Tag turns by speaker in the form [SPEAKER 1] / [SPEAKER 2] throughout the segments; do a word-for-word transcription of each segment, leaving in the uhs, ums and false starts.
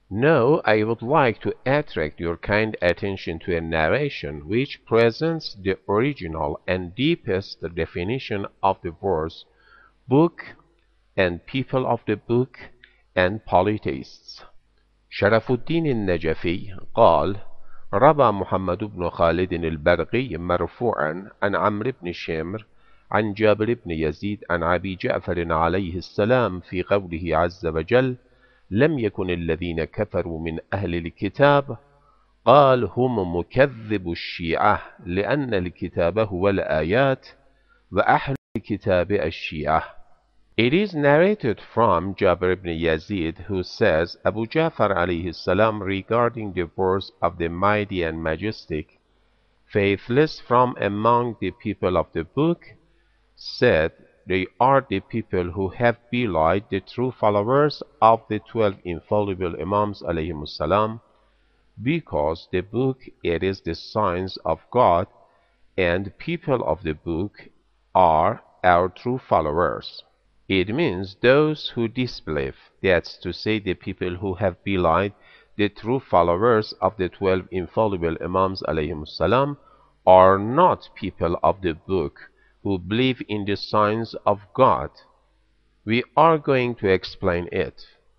[SPEAKER 1] Now I would like to attract your kind attention to a narration which presents the original and deepest definition of the words book and people of the book and polytheists. شرف الدين النجفي قال: روى محمد بن خالد البرقي مرفوعا عن عمرو بن شمر عن جابر بن يزيد عن أبي جعفر عليه السلام في قوله عز وجل: لم يكن الذين كفروا من أهل الكتاب قال هم مكذب الشيعة لأن الكتاب هو الآيات وأهل الكتاب الشيعة. It is narrated from Jabir ibn Yazid, who says Abu Ja'far alayhi salam regarding the words of the mighty and majestic, faithless from among the people of the book, said, they are the people who have belied the true followers of the twelve infallible Imams alayhimus salam, because the book it is the signs of God, and people of the book are our true followers. It means those who disbelieve, that's to say the people who have belied the true followers of the twelve infallible Imams alayhimus salam, are not people of the book who believe in the signs of God. We are going to explain it.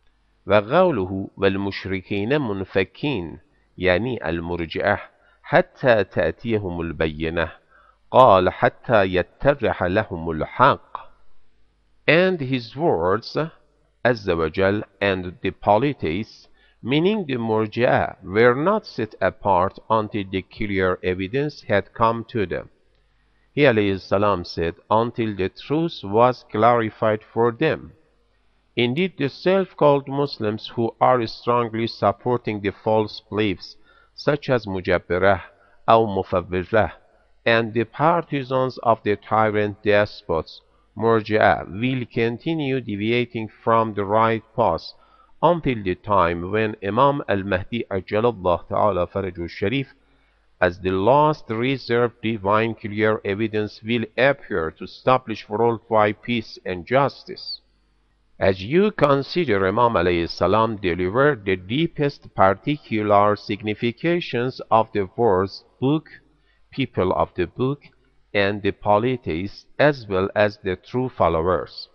[SPEAKER 1] وقوله والمشركين منفكين يعني المرجئة حتى تأتيهم البينة قال حتى يتضح لهم الحق. And his words, Azza wa Jal, and the polytheists, meaning the Murji'ah, were not set apart until the clear evidence had come to them. He alayhi salam said, until the truth was clarified for them. Indeed, the self-called Muslims who are strongly supporting the false beliefs, such as Mujabbirah or Mufawwirah, and the partisans of the tyrant despots, Murji'ah, will continue deviating from the right path until the time when Imam al-Mahdi Ajjalallah Ta'ala Farajul Sharif, as the last reserved divine clear evidence, will appear to establish worldwide peace and justice. As you consider, Imam alayhi salam delivered the deepest particular significations of the words book, people of the book, and the polytheists, as well as the true followers.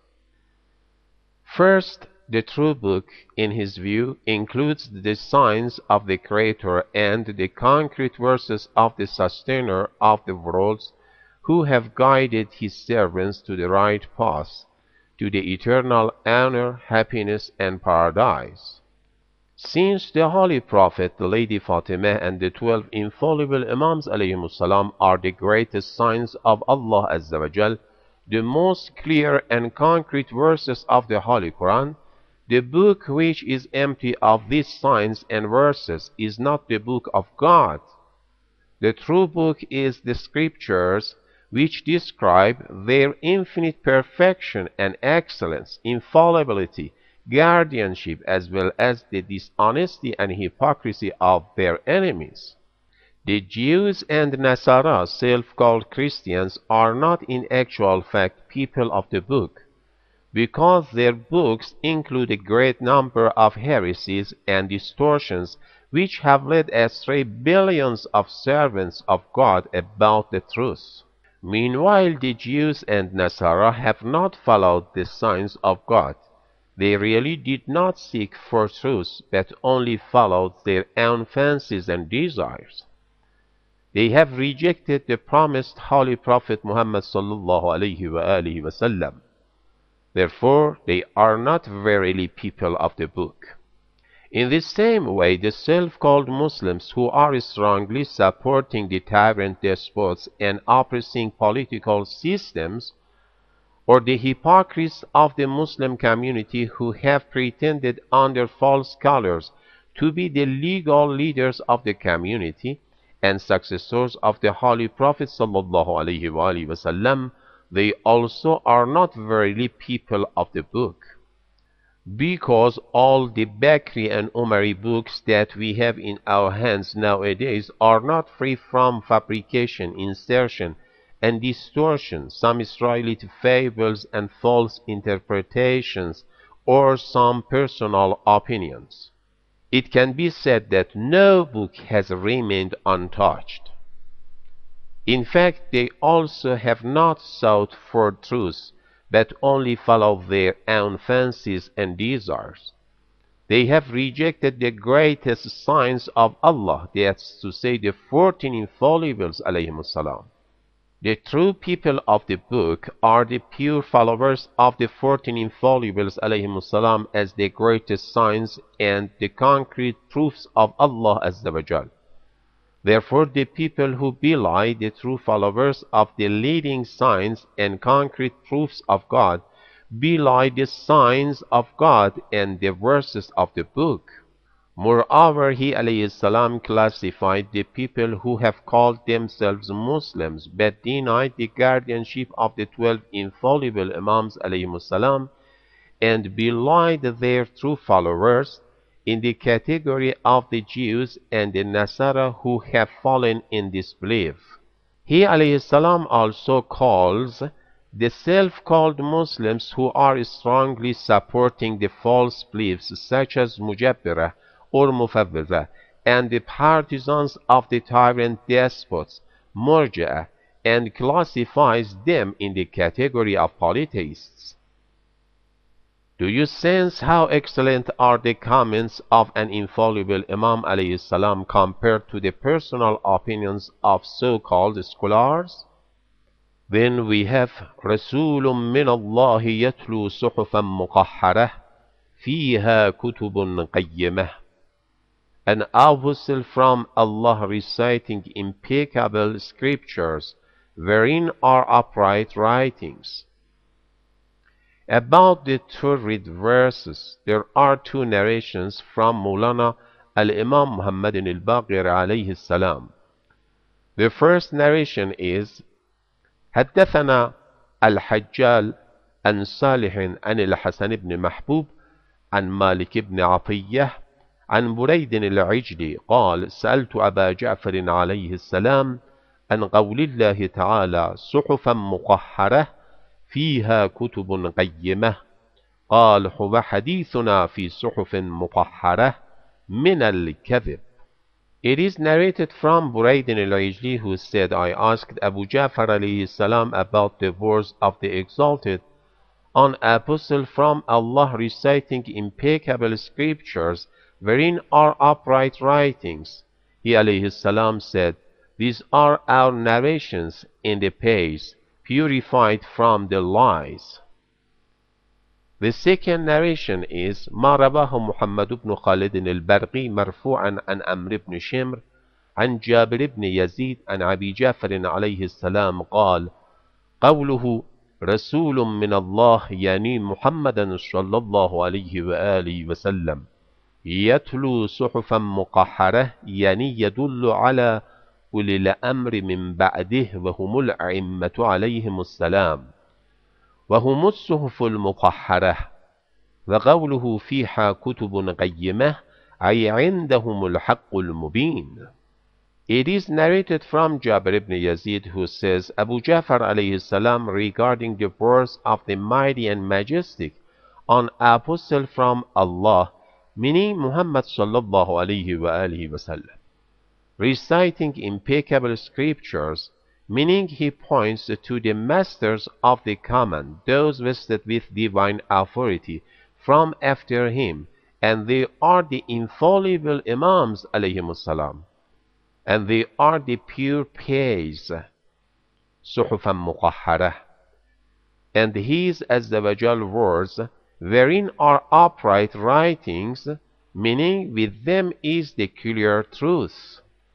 [SPEAKER 1] First, the true book, in his view, includes the signs of the Creator and the concrete verses of the Sustainer of the worlds, who have guided his servants to the right path, to the eternal honor, happiness, and paradise. Since the Holy Prophet, the Lady Fatimah, and the twelve infallible Imams alayhimus salam are the greatest signs of Allah Azza wa Jal, the most clear and concrete verses of the Holy Quran, the book which is empty of these signs and verses is not the book of God. The true book is the scriptures which describe their infinite perfection and excellence, infallibility, guardianship, as well as the dishonesty and hypocrisy of their enemies. The Jews and Nasara, self-called Christians, are not in actual fact people of the book, because their books include a great number of heresies and distortions which have led astray billions of servants of God about the truth. Meanwhile, the Jews and Nasara have not followed the signs of God. They really did not seek for truth, but only followed their own fancies and desires. They have rejected the promised Holy Prophet Muhammad sallallahu alayhi wa alihi wasallam. Therefore, they are not verily people of the book. In the same way, the self-called Muslims who are strongly supporting the tyrant despots and oppressing political systems, or the hypocrites of the Muslim community who have pretended under false colors to be the legal leaders of the community and successors of the Holy Prophet sallallahu alaihi wasallam, they also are not verily people of the book. Because all the Bakri and Umari books that we have in our hands nowadays are not free from fabrication, insertion, and distortion, some Israelite fables and false interpretations, or some personal opinions. it can be said that no book has remained untouched. In fact, they also have not sought for truth, but only followed their own fancies and desires. They have rejected the greatest signs of Allah, that's to say the fourteen infallibles alayhimus salam. The true people of the book are the pure followers of the fourteen infallibles alayhimus salam as the greatest signs and the concrete proofs of Allah azza wa jal. Therefore, the people who belie the true followers of the leading signs and concrete proofs of God belie the signs of God and the verses of the book. Moreover, he alayhi salam classified the people who have called themselves Muslims but denied the guardianship of the twelve infallible Imams alayhi salam and belied their true followers in the category of the Jews and the Nasara who have fallen in disbelief. He alayhi salam also calls the self-called Muslims who are strongly supporting the false beliefs such as Mujabbirah or Mufawwidha and the partisans of the tyrant despots, Murji'ah, and classifies them in the category of polytheists. Do you sense how excellent are the comments of an infallible Imam alayhi salam compared to the personal opinions of so-called scholars? Then we have رسول من الله يتلو صحفا مقحرة فيها كتب قيمة, an apostle from Allah reciting impeccable scriptures wherein are upright writings. About the two-read verses, there are two narrations from Maulana al-Imam Muhammad al-Baqir alayhi salam. The first narration is حدثنا الحجال عن صالح عن الحسن بن محبوب عن مالك بن عطية عن بريد العجلي قال سألت أبا جعفر عليه السلام عن قول الله تعالى صحفا مقحرة فيها كتب قيمة قال هو حديثنا في صحف مقحرة من الكذب. It is narrated from Burayd al-Ijli who said, I asked Abu Ja'far alayhi salam about the words of the Exalted, an apostle from Allah reciting impeccable scriptures wherein are upright writings. He alayhi salam said, these are our narrations in the page, purified from the lies. The second narration is ما رواه محمد بن خالد البرقي مرفوعا عن عمرو بن شمر عن جابر بن يزيد عن أبي جعفر عليه السلام قال قوله رسول من الله يعني محمدا صلى الله عليه وآله وسلم يتلو صحفا مقحرة يعني يدل على أولي الأمر من بعده وهم الأئمة عليهم السلام وهم الصحف المقحرة وقوله فيها كتب قيمة أي عندهم الحق المبين. It is narrated from Jabir ibn Yazid who says Abu Ja'far alayhi salam regarding the words of the mighty and majestic, an apostle from Allah, meaning Muhammad sallallahu alayhi wa alihi wasallam, reciting impeccable scriptures, meaning he points to the masters of the command, those vested with divine authority from after him, and they are the infallible Imams alayhimus salam, and they are the pure page, suhufan muqahharah, and his azza wa jal words, wherein are upright writings, meaning with them is the clear truth.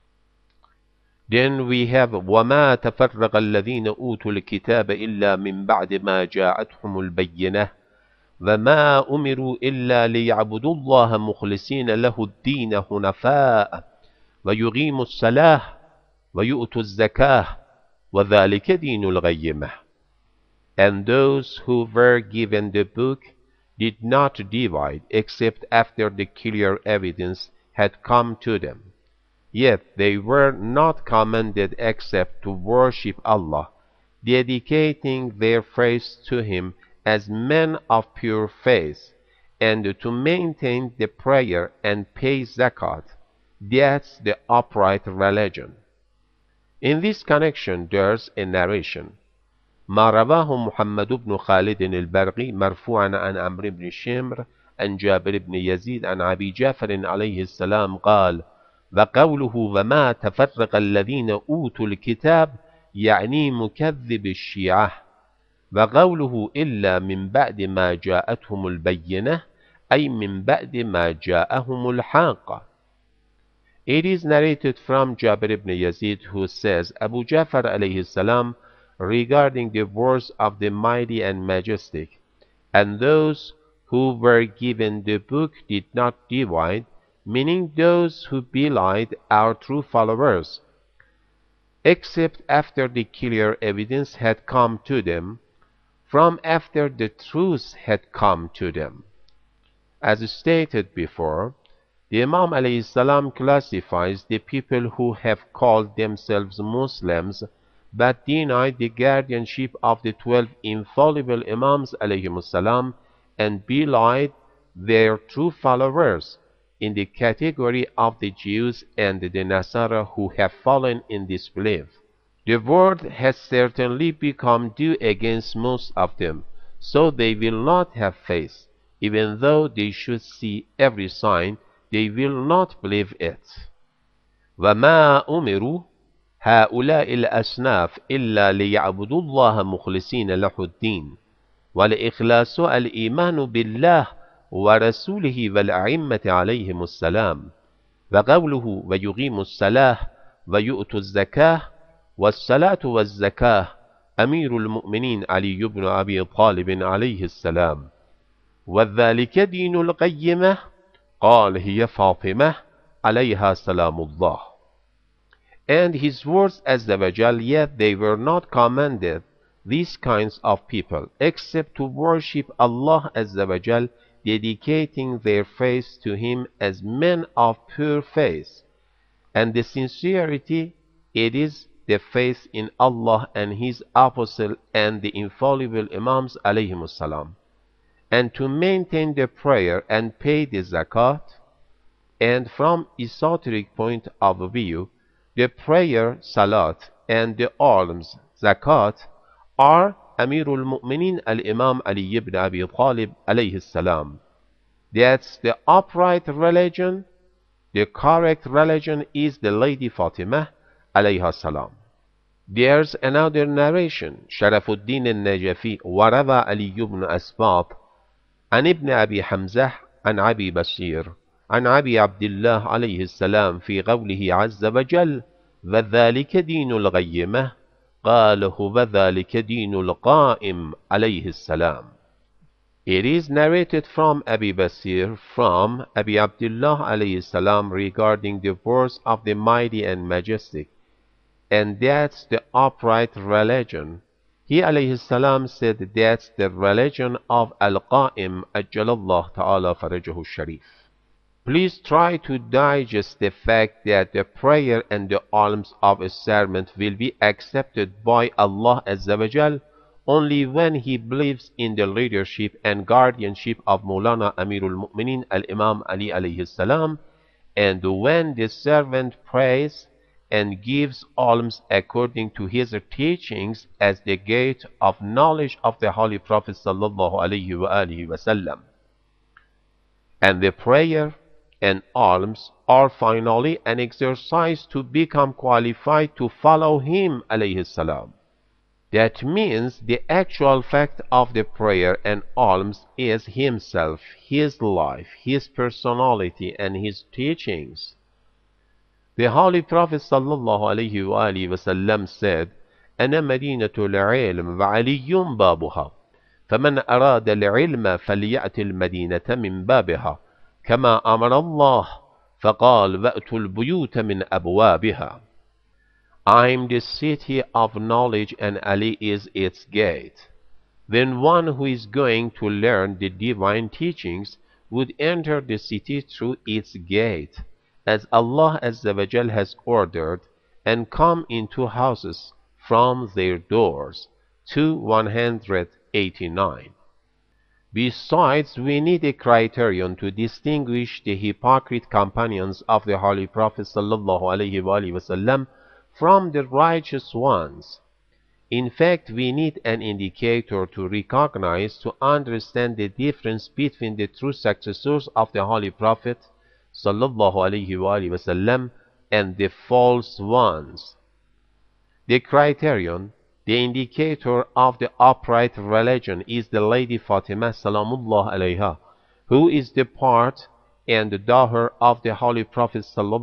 [SPEAKER 1] Then we have وَمَا تَفَرَّقَ الَّذِينَ أُوتُوا الْكِتَابَ إِلَّا مِنْ بَعْدِ مَا جَاءَتْهُمُ الْبَيِّنَةُ وَمَا أُمِرُوا إِلَّا لِيَعْبُدُوا اللَّهَ مُخْلِصِينَ لَهُ الدِّينَ حُنَفَاءَ وَيُقِيمُوا الصَّلَاةَ وَيُؤْتُوا الزَّكَاةَ وَذَلِكَ دِينُ الْقَيِّمَةِ. And those who were given the book did not divide except after the clear evidence had come to them. Yet they were not commanded except to worship Allah, dedicating their faith to Him as men of pure faith, and to maintain the prayer and pay zakat. That's the upright religion. In this connection, there's a narration. ما رواه محمد بن خالد البرقي مرفوعا عن عمرو بن شمر عن جابر بن يزيد عن أبي جعفر عليه السلام قال: وقوله وما تفرق الذين أوتوا الكتاب يعني مكذب الشيعة، وقوله إلا من بعد ما جاءتهم البينة أي من بعد ما جاءهم الحق. It is narrated from Jabir ibn Yazid, who says, Abu Ja'far alayhi salam, regarding the words of the Mighty and Majestic, and those who were given the book did not divide, meaning those who belied our true followers, except after the clear evidence had come to them, from after the truth had come to them. As stated before, the Imam alayhi salam classifies the people who have called themselves Muslims but denied the guardianship of the twelve infallible Imams alayhimus salam and belied their true followers in the category of the Jews and the Nasara who have fallen in disbelief. The word has certainly become due against most of them, so they will not have faith, even though they should see every sign. They will not believe it. وَمَا أُمِرُوا هؤلاء الأصناف إلا ليعبدوا الله مخلصين له الدين والإخلاص الإيمان بالله ورسوله والأئمة عليهم السلام وقوله ويقيم الصلاة ويؤتوا الزكاة والصلاة والزكاة أمير المؤمنين علي بن أبي طالب عليه السلام وذلك دين القيمة قال هي فاطمة عليها سلام الله. And his words Azza wa Jal, yet they were not commanded, these kinds of people, except to worship Allah Azza wa Jal, dedicating their faith to Him as men of pure faith. And the sincerity, it is the faith in Allah and His Apostle and the infallible Imams alayhimus salam, and to maintain the prayer and pay the zakat. And from esoteric point of view, the prayer, salat, and the alms, zakat, are Amirul Mu'minin al-Imam Ali ibn Abi Talib alayhi salam. That's the upright religion. The correct religion is the Lady Fatima alayha salam. There's another narration. Sharafuddin al-Najafi وروى علي بن أسباط عن ابن أبي حمزة عن أبي بشير عن أبي عبد الله عليه السلام في قوله عز وجل وذلك دين القيمة قال هو ذلك دين القائم عليه السلام. It is narrated from Abi Basir from Abi Abdullah alayhi salam regarding the words of the Mighty and Majestic, and that's the upright religion. He alayhi salam said that's the religion of Al-Qa'im Ajjalallah Ta'ala Farajahu Sharif. Please try to digest the fact that the prayer and the alms of a servant will be accepted by Allah Azza wa Jal only when he believes in the leadership and guardianship of Maulana Amirul Mu'minin Al-Imam Ali alayhi salam, and when the servant prays and gives alms according to his teachings as the gate of knowledge of the Holy Prophet sallallahu alaihi wa alihi wasallam. And the prayer and alms are finally an exercise to become qualified to follow him alayhi salam. That means the actual fact of the prayer and alms is himself, his life, his personality, and his teachings. The Holy Prophet sallallahu alaihi wa alihi wasallam said, أنا مدينة العلم وعلي بابها فمن أراد العلم فليأتي المدينة من بابها كما أمر الله فقال وأتوا البيوت من أبوابها. I am the city of knowledge and Ali is its gate. Then one who is going to learn the divine teachings would enter the city through its gate, as Allah Azza wa Jal has ordered, and come into houses from their doors. two one eighty-nine. Besides, we need a criterion to distinguish the hypocrite companions of the Holy Prophet ﷺ from the righteous ones. In fact, we need an indicator to recognize, to understand the difference between the true successors of the Holy Prophet ﷺ and the false ones. The criterion, the indicator of the upright religion is the Lady Fatima Salamullah alayha, who is the part and the daughter of the Holy Prophet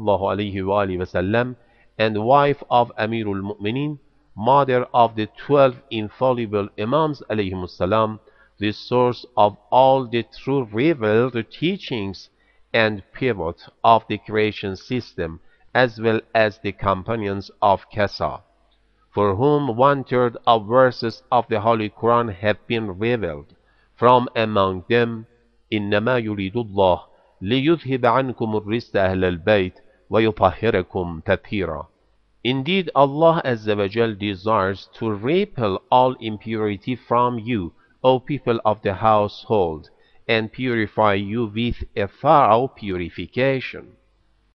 [SPEAKER 1] ﷺ and wife of Amirul Mu'minin, mother of the twelve infallible Imams alayhimussalam, the source of all the true revealed teachings and pivot of the creation system, as well as the companions of Kasa, for whom one-third of verses of the Holy Quran have been revealed. From among them, إِنَّمَا يُرِيدُ اللَّهُ لِيُذْهِبَ عَنْكُمُ الرِّجْسَ أَهْلَ الْبَيْتِ وَيُطَهِّرَكُمْ تَطْهِيرًا. Indeed, Allah Azza wa Jal desires to repel all impurity from you, O people of the household, and purify you with a thorough purification.